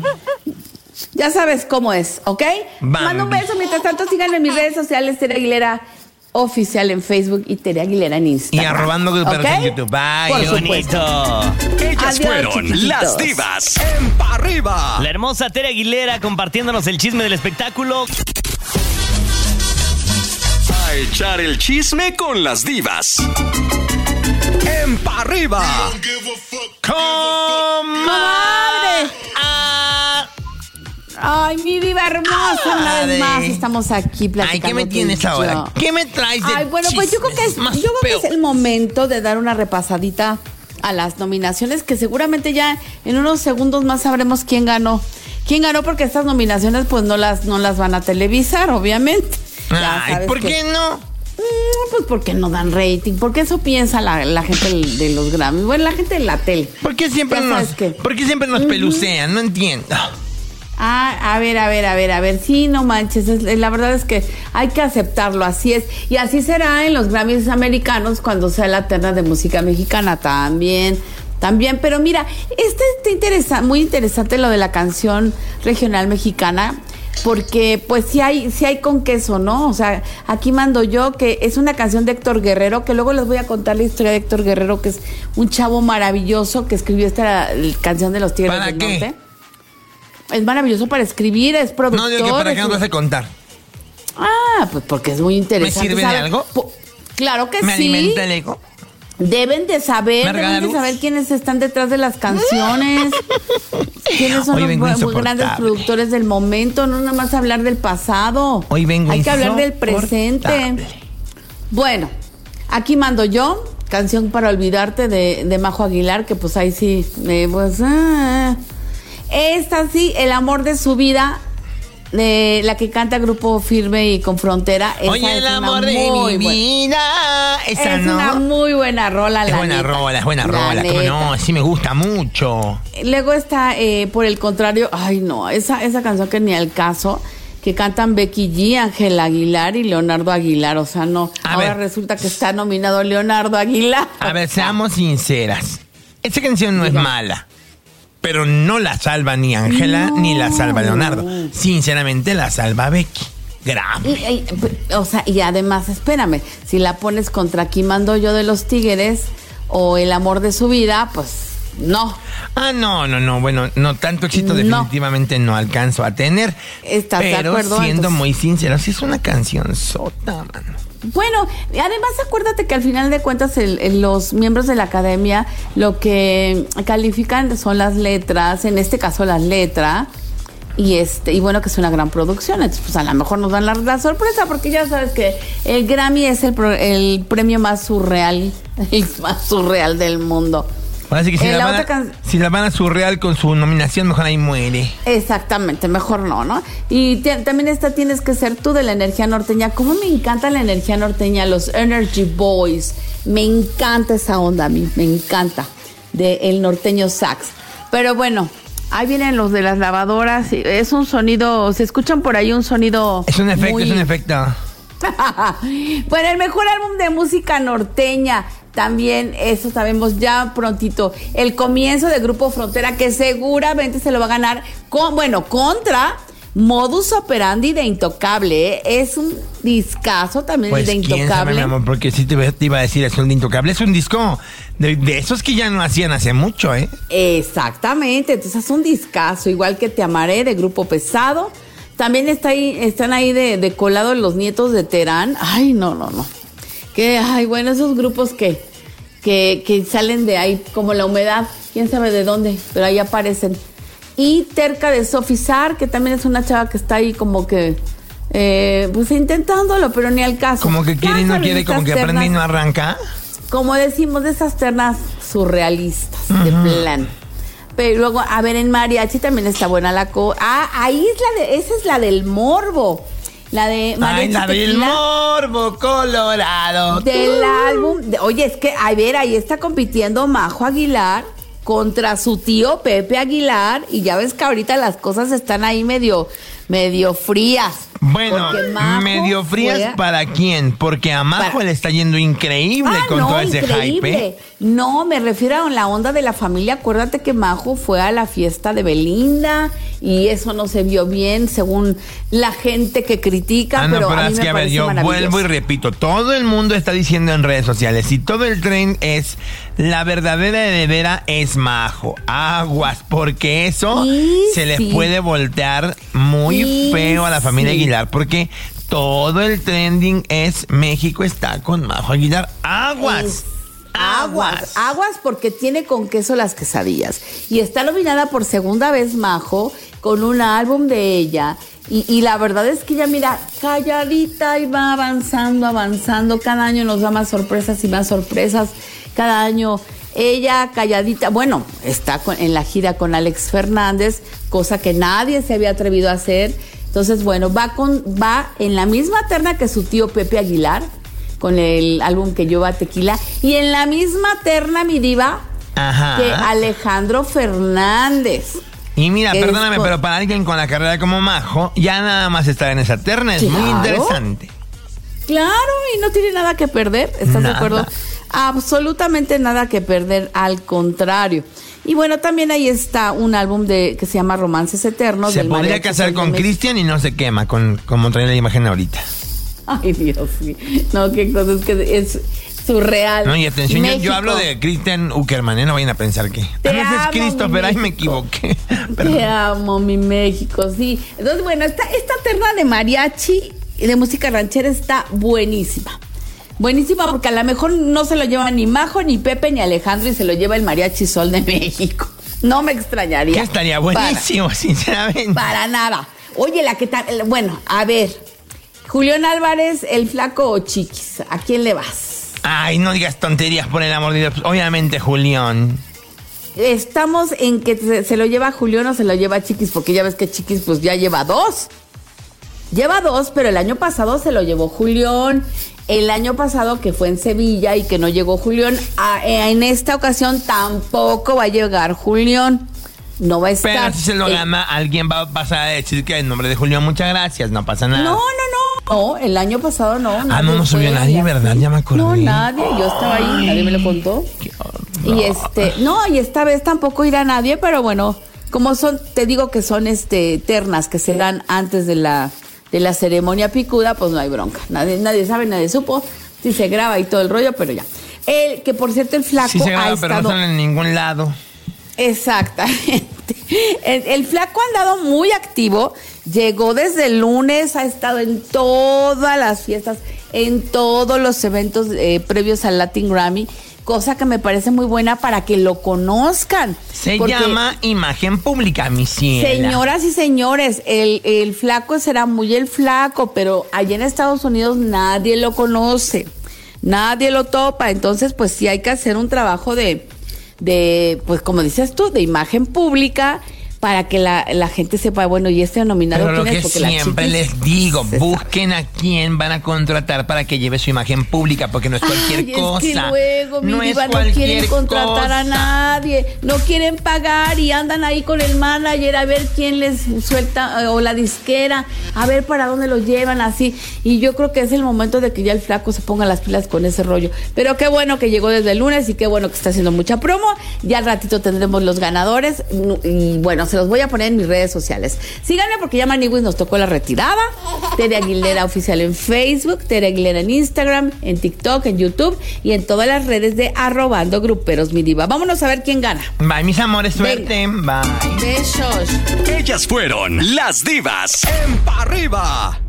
Speaker 8: Ya sabes cómo es, ¿ok?
Speaker 3: Bambi.
Speaker 8: Mando un beso. Mientras tanto, síganme en mis redes sociales, Tere Aguilera Oficial en Facebook y Tere Aguilera en Instagram.
Speaker 3: Y arrobando grupos
Speaker 8: ¿okay?
Speaker 3: en YouTube. Bye,
Speaker 8: por
Speaker 2: bonito.
Speaker 1: Ellas
Speaker 8: Adiós,
Speaker 1: fueron
Speaker 8: chiquititos.
Speaker 1: las divas en Pa' Arriba.
Speaker 2: La hermosa Tere Aguilera compartiéndonos el chisme del espectáculo.
Speaker 1: A echar el chisme con las divas. En Pa' Arriba.
Speaker 8: ¡Comadre! Ay, mi diva hermosa, una vez más estamos aquí platicando.
Speaker 3: Ay, ¿qué me tienes ahora? ¿Qué me traes de
Speaker 8: Ay, bueno, pues yo creo que es, yo creo que es el momento de dar una repasadita a las nominaciones, que seguramente ya en unos segundos más sabremos quién ganó. ¿Quién ganó? Porque estas nominaciones pues no las, no las van a televisar, obviamente.
Speaker 3: Ay, ¿por
Speaker 8: que,
Speaker 3: qué no?
Speaker 8: Pues porque no dan rating, porque eso piensa la, la gente de los Grammys, bueno, la gente de la tele.
Speaker 3: ¿Por qué siempre nos, ¿por qué siempre nos uh-huh. pelucean? No entiendo.
Speaker 8: Ah, a ver, a ver, a ver, a ver, sí, no manches, es, la verdad es que hay que aceptarlo, así es, y así será en los Grammys americanos cuando sea la terna de música mexicana también, también, pero mira, este está interesa- muy interesante lo de la canción regional mexicana, porque pues sí hay, sí hay con queso, ¿no? O sea, aquí mando yo, que es una canción de Héctor Guerrero, que luego les voy a contar la historia de Héctor Guerrero, que es un chavo maravilloso que escribió esta canción de los Tigres
Speaker 3: ¿Para
Speaker 8: del
Speaker 3: qué?
Speaker 8: Norte. Es maravilloso para escribir, es productor.
Speaker 3: No, digo que para qué nos vas a contar.
Speaker 8: Ah, pues porque es muy interesante.
Speaker 3: ¿Me sirve
Speaker 8: ¿sabe?
Speaker 3: de algo?
Speaker 8: Po- claro que
Speaker 3: ¿Me
Speaker 8: sí.
Speaker 3: alimenta el ego?
Speaker 8: Deben de saber,
Speaker 3: ¿Me regala
Speaker 8: deben de
Speaker 3: luz?
Speaker 8: saber quiénes están detrás de las canciones, quiénes son
Speaker 3: Hoy
Speaker 8: los
Speaker 3: vengo
Speaker 8: muy, muy grandes
Speaker 3: insoportable.
Speaker 8: productores del momento, no nada más hablar del pasado.
Speaker 3: Hoy vengo
Speaker 8: Hay que hablar del
Speaker 3: insoportable.
Speaker 8: presente. Bueno, aquí mando yo, canción para olvidarte de, de Majo Aguilar, que pues ahí sí, eh, pues... Ah, esta sí, el amor de su vida, eh, la que canta Grupo Firme y con Frontera. Esa
Speaker 3: Oye, el
Speaker 8: es
Speaker 3: amor
Speaker 8: una
Speaker 3: de
Speaker 8: muy
Speaker 3: mi
Speaker 8: buena-
Speaker 3: vida. Esa
Speaker 8: es
Speaker 3: no.
Speaker 8: una muy buena rola,
Speaker 3: Es
Speaker 8: la
Speaker 3: buena
Speaker 8: neta.
Speaker 3: rola, es buena
Speaker 8: La
Speaker 3: rola. ¿Cómo no?
Speaker 8: neta.
Speaker 3: Sí me gusta mucho.
Speaker 8: Luego está, eh, por el contrario, ay no, esa, esa canción que ni al caso, que cantan Becky G, Ángela Aguilar y Leonardo Aguilar. O sea, no.
Speaker 3: A
Speaker 8: Ahora
Speaker 3: ver.
Speaker 8: resulta que está nominado Leonardo Aguilar.
Speaker 3: A ver, seamos sinceras. Esa canción no es
Speaker 8: Diga.
Speaker 3: mala. Pero no la salva ni Ángela
Speaker 8: No.
Speaker 3: ni la salva Leonardo. Sinceramente la salva Becky. Grave.
Speaker 8: Y, y, o sea, y además, espérame, si la pones contra Aquí mando yo de los Tigres o El amor de su vida, pues no.
Speaker 3: Ah, no, no, no. Bueno, no, tanto éxito
Speaker 8: No.
Speaker 3: definitivamente no alcanzo a tener.
Speaker 8: ¿Estás de
Speaker 3: pero
Speaker 8: acuerdo?
Speaker 3: siendo
Speaker 8: Entonces-
Speaker 3: muy sincero, sí es una canción sota, mano.
Speaker 8: Bueno, y además acuérdate que al final de cuentas el- el- los miembros de la academia lo que califican son las letras, en este caso las letras, y este y bueno que es una gran producción, entonces pues a lo mejor nos dan la, la sorpresa porque ya sabes que el Grammy es el, pro- el premio más surreal, el más surreal del mundo.
Speaker 3: Ahora sí que si,
Speaker 8: Eh,
Speaker 3: la
Speaker 8: la
Speaker 3: van a,
Speaker 8: otra can-
Speaker 3: si la van a surreal con su nominación, mejor ahí muere.
Speaker 8: Exactamente, mejor no, ¿no? Y te- también esta Tienes que ser tú de la energía norteña. ¿Cómo me encanta la energía norteña? Los Energy Boys. Me encanta esa onda a mí, me encanta. De el norteño sax. Pero bueno, ahí vienen los de las lavadoras. y Es un sonido, se escuchan por ahí un sonido.
Speaker 3: Es un efecto,
Speaker 8: muy-
Speaker 3: es un efecto.
Speaker 8: Bueno, el mejor álbum de música norteña. También, eso sabemos ya prontito. El comienzo de Grupo Frontera, que seguramente se lo va a ganar con, bueno, contra Modus Operandi de Intocable. ¿eh? Es un discazo también
Speaker 3: Pues
Speaker 8: de
Speaker 3: quién sabe,
Speaker 8: Intocable.
Speaker 3: mi amor, porque sí te, te iba a decir, es un Intocable. Es un disco de, de esos que ya no hacían hace mucho, ¿eh?
Speaker 8: Exactamente, entonces es un discazo, igual que Te Amaré de Grupo Pesado. También está ahí, están ahí de, de colado los nietos de Terán. Ay, no, no, no. Que, ay, bueno, esos grupos que, que, que salen de ahí, como la humedad, quién sabe de dónde, pero ahí aparecen. Y Terca de Sofizar, que también es una chava que está ahí como que, eh, pues intentándolo, pero ni al caso.
Speaker 3: Como que quiere y
Speaker 8: Ya
Speaker 3: no
Speaker 8: sabes,
Speaker 3: quiere, como
Speaker 8: estas
Speaker 3: que aprende y
Speaker 8: ternas-
Speaker 3: no arranca.
Speaker 8: como decimos, de esas ternas surrealistas, de plan. Pero luego, a ver, en mariachi también está buena la co... Ah, ahí es la de... Esa es la del morbo. La de mariachi
Speaker 3: Ay, la del
Speaker 8: tequila,
Speaker 3: morbo colorado.
Speaker 8: del álbum... de- oye, es que, a ver, ahí está compitiendo Majo Aguilar contra su tío Pepe Aguilar. Y ya ves que ahorita las cosas están ahí medio, medio frías.
Speaker 3: Bueno,
Speaker 8: Porque Majo
Speaker 3: medio frías
Speaker 8: fue-
Speaker 3: para quién, porque a Majo
Speaker 8: Para-
Speaker 3: le está yendo increíble
Speaker 8: Ah,
Speaker 3: con
Speaker 8: no,
Speaker 3: todo ese
Speaker 8: increíble.
Speaker 3: hype. ¿eh?
Speaker 8: No, me refiero a la onda de la familia. Acuérdate que Majo fue a la fiesta de Belinda y eso no se vio bien según la gente que critica.
Speaker 3: Ah, no,
Speaker 8: pero,
Speaker 3: pero
Speaker 8: a mí
Speaker 3: es
Speaker 8: me
Speaker 3: que a ver,
Speaker 8: parece
Speaker 3: yo
Speaker 8: maravilloso.
Speaker 3: vuelvo y repito, todo el mundo está diciendo en redes sociales y todo el tren es la verdadera de vera es Majo. Aguas, porque eso
Speaker 8: Y
Speaker 3: se les
Speaker 8: sí.
Speaker 3: puede voltear muy
Speaker 8: Y
Speaker 3: feo a la familia
Speaker 8: sí.
Speaker 3: Aguilar, porque todo el trending es México está con Majo Aguilar. Aguas.
Speaker 8: Es- Aguas, aguas porque tiene con queso las quesadillas. Y está nominada por segunda vez Majo con un álbum de ella. Y, y la verdad es que ella, mira, calladita y va avanzando, avanzando. Cada año nos da más sorpresas y más sorpresas. Cada año ella calladita. Bueno, está con- en la gira con Alex Fernández, cosa que nadie se había atrevido a hacer. Entonces, bueno, va, con, va en la misma terna que su tío Pepe Aguilar, con el álbum que lleva Tequila, y en la misma terna, mi diva,
Speaker 3: Ajá.
Speaker 8: que Alejandro Fernández.
Speaker 3: Y mira,
Speaker 8: Es
Speaker 3: perdóname,
Speaker 8: con-
Speaker 3: pero para alguien con la carrera como Majo, ya nada más estar en esa terna es muy
Speaker 8: Claro.
Speaker 3: interesante.
Speaker 8: Claro, y no tiene nada que perder, ¿estás de
Speaker 3: Nada.
Speaker 8: acuerdo? Absolutamente nada que perder, al contrario. Y bueno, también ahí está un álbum de que se llama Romances Eternos.
Speaker 3: Se
Speaker 8: del
Speaker 3: podría
Speaker 8: Mariachi
Speaker 3: casar
Speaker 8: Sol de
Speaker 3: con
Speaker 8: México.
Speaker 3: Cristian y no se quema, con, como trae la imagen ahorita.
Speaker 8: Ay, Dios mío. No, qué cosa, es que es surreal.
Speaker 3: No, y atención, yo,
Speaker 8: México.
Speaker 3: yo hablo de Christian Uckerman, ¿eh? No vayan a pensar que.
Speaker 8: Te
Speaker 3: Ah, no, ese
Speaker 8: amo,
Speaker 3: es Christopher,
Speaker 8: mi
Speaker 3: ay, me
Speaker 8: México.
Speaker 3: equivoqué.
Speaker 8: Te
Speaker 3: Perdón.
Speaker 8: amo, mi México, sí. Entonces, bueno, esta, esta terna de mariachi y de música ranchera está buenísima. Buenísima porque a lo mejor no se lo lleva ni Majo, ni Pepe, ni Alejandro y se lo lleva el Mariachi Sol de México. No me extrañaría.
Speaker 3: Que estaría buenísimo, sinceramente.
Speaker 8: Para, para nada. Oye, la que tal. Bueno, a ver. Julián Álvarez, el flaco o Chiquis. ¿A quién le vas?
Speaker 3: Ay, no digas tonterías, por el amor de Dios. Obviamente, Julián.
Speaker 8: Estamos en que se, se lo lleva Julián o se lo lleva Chiquis, porque ya ves que Chiquis pues ya lleva dos. Lleva dos, pero el año pasado se lo llevó Julián. El año pasado que fue en Sevilla y que no llegó Julián, a, en esta ocasión tampoco va a llegar Julián. No va a estar.
Speaker 3: Pero si se lo
Speaker 8: eh,
Speaker 3: gana, alguien va a pasar a decir que en nombre de Julián, muchas gracias, no pasa nada.
Speaker 8: No, no, no. No, el año pasado no.
Speaker 3: Ah, no, no subió nadie, ¿verdad? Ya me acordé.
Speaker 8: No, nadie. Yo estaba ahí, nadie me lo contó. Y este, no, y esta vez tampoco irá nadie, pero bueno, como son, te digo que son este ternas que se dan antes de la de la ceremonia picuda, pues no hay bronca. Nadie, nadie sabe, nadie supo si se graba y todo el rollo, pero ya. El que por cierto el flaco
Speaker 3: sí se graba,
Speaker 8: ha estado,
Speaker 3: pero no sale en ningún lado.
Speaker 8: Exactamente. El, el flaco ha andado muy activo. Llegó desde el lunes, ha estado en todas las fiestas, en todos los eventos eh, previos al Latin Grammy, cosa que me parece muy buena para que lo conozcan.
Speaker 3: Se llama imagen pública, mi ciela.
Speaker 8: Señoras y señores, el, el flaco será muy el flaco, pero allá en Estados Unidos nadie lo conoce, nadie lo topa, entonces pues sí hay que hacer un trabajo de, de pues como dices tú, de imagen pública, para que la, la gente sepa, bueno, y este nominado
Speaker 3: Pero lo
Speaker 8: quién
Speaker 3: que
Speaker 8: es, porque
Speaker 3: siempre
Speaker 8: la
Speaker 3: les digo, busquen a quién van a contratar para que lleve su imagen pública, porque no es cualquier
Speaker 8: Ay,
Speaker 3: cosa.
Speaker 8: Es que luego, mi
Speaker 3: no
Speaker 8: diva,
Speaker 3: es
Speaker 8: no quieren contratar
Speaker 3: cosa.
Speaker 8: a nadie, no quieren pagar y andan ahí con el manager a ver quién les suelta, eh, o la disquera, a ver para dónde los llevan, así. Y yo creo que es el momento de que ya el flaco se ponga las pilas con ese rollo. Pero qué bueno que llegó desde el lunes y qué bueno que está haciendo mucha promo. Ya al ratito tendremos los ganadores y bueno, se los voy a poner en mis redes sociales. Síganme porque ya Maniwis nos tocó la retirada. Tere Aguilera Oficial en Facebook, Tere Aguilera en Instagram, en TikTok, en YouTube y en todas las redes de Arrobando Gruperos, mi diva. Vámonos a ver quién gana.
Speaker 3: Bye, mis amores, suerte.
Speaker 8: Venga.
Speaker 3: Bye.
Speaker 8: Besos.
Speaker 1: Ellas fueron las divas en Pa' Arriba.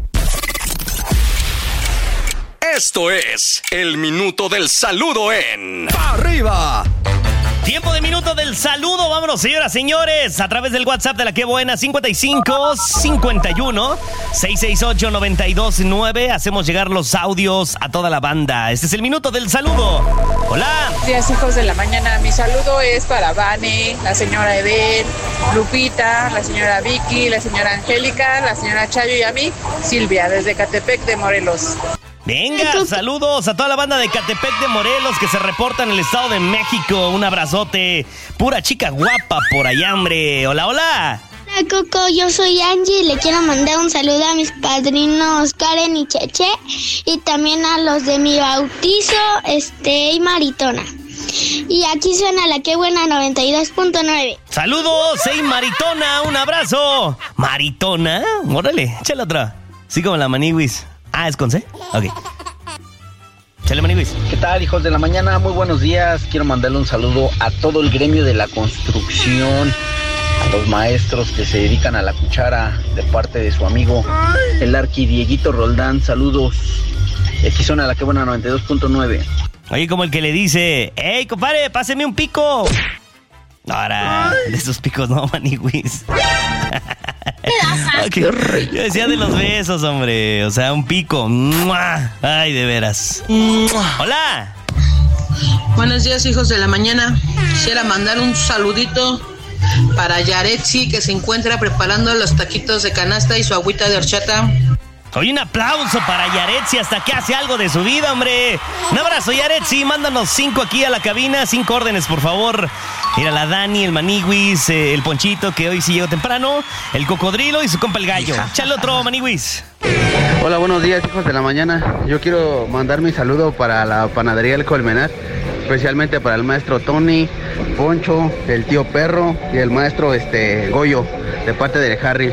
Speaker 1: Esto es el minuto del saludo en Pa' Arriba.
Speaker 2: Tiempo de minuto del saludo. Vámonos, señoras, señores, a través del WhatsApp de La Qué Buena, cincuenta y cinco, cincuenta y uno, seiscientos sesenta y ocho, noventa y dos nueve. Hacemos llegar los audios a toda la banda. Este es el minuto del saludo. Hola.
Speaker 9: Buenos días, hijos de la mañana. Mi saludo es para Vane, la señora Eden, Lupita, la señora Vicky, la señora Angélica, la señora Chayo y a mí, Silvia, desde Catepec de Morelos.
Speaker 2: Venga, saludos a toda la banda de Catepec de Morelos que se reporta en el Estado de México. Un abrazote. Pura chica guapa por allá, hombre. Hola, hola.
Speaker 10: Hola, Coco. Yo soy Angie y le quiero mandar un saludo a mis padrinos Karen y Cheche y también a los de mi bautizo, este, y Maritona. Y aquí suena La Qué Buena noventa y dos punto nueve.
Speaker 2: Saludos, hey Maritona. Un abrazo. Maritona. Órale, échale otra. Sí, como la Maniwis. Ah, ¿es con C? Ok. Chale, Maniwis.
Speaker 11: ¿Qué tal, hijos de la mañana? Muy buenos días. Quiero mandarle un saludo a todo el gremio de la construcción, a los maestros que se dedican a la cuchara, de parte de su amigo, el Arqui Dieguito Roldán. Saludos. Aquí suena La Qué Buena noventa y dos punto nueve.
Speaker 2: Oye, como el que le dice, ¡Ey, compadre, páseme un pico! Ahora, de esos picos no, Maniwis. Okay. Yo decía de los besos, hombre. O sea, un pico. ¡Mua! Ay, de veras. ¡Mua! Hola.
Speaker 12: Buenos días, hijos de la mañana. Quisiera mandar un saludito para Yaretsi, que se encuentra preparando los taquitos de canasta y su agüita de horchata.
Speaker 2: Oye, un aplauso para Yaretsi hasta que hace algo de su vida, hombre. Un abrazo, Yaretsi. Mándanos cinco aquí a la cabina. Cinco órdenes, por favor. Mira, la Dani, el Maniwis, eh, el Ponchito, que hoy sí llegó temprano, el Cocodrilo y su compa el Gallo. Chale otro, Maniwis.
Speaker 11: Hola, buenos días, hijos de la mañana. Yo quiero mandar mi saludo para la panadería El Colmenar, especialmente para el maestro Tony, Poncho, el tío Perro y el maestro este Goyo, de parte de Harry.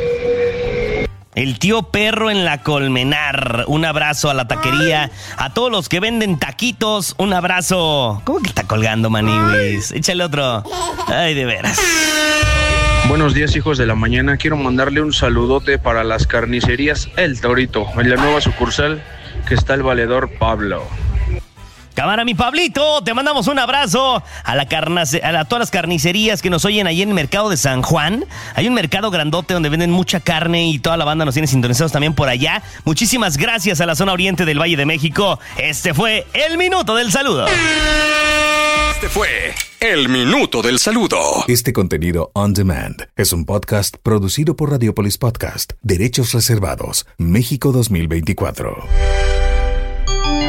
Speaker 2: El tío Perro en la Colmenar. Un abrazo a la taquería. A todos los que venden taquitos, un abrazo. ¿Cómo que está colgando, Maniwis? Échale otro. Ay, de veras.
Speaker 13: Buenos días, hijos de la mañana. Quiero mandarle un saludote para las carnicerías El Torito, en la nueva sucursal que está el valedor Pablo.
Speaker 2: Cámara, mi Pablito, te mandamos un abrazo a, la carnace- a, la, a todas las carnicerías que nos oyen ahí en el mercado de San Juan. Hay un mercado grandote donde venden mucha carne y toda la banda nos tiene sintonizados también por allá. Muchísimas gracias a la zona oriente del Valle de México. Este fue el Minuto del Saludo.
Speaker 1: Este fue el Minuto del Saludo.
Speaker 14: Este contenido on demand es un podcast producido por Radiopolis Podcast. Derechos reservados. México dos mil veinticuatro.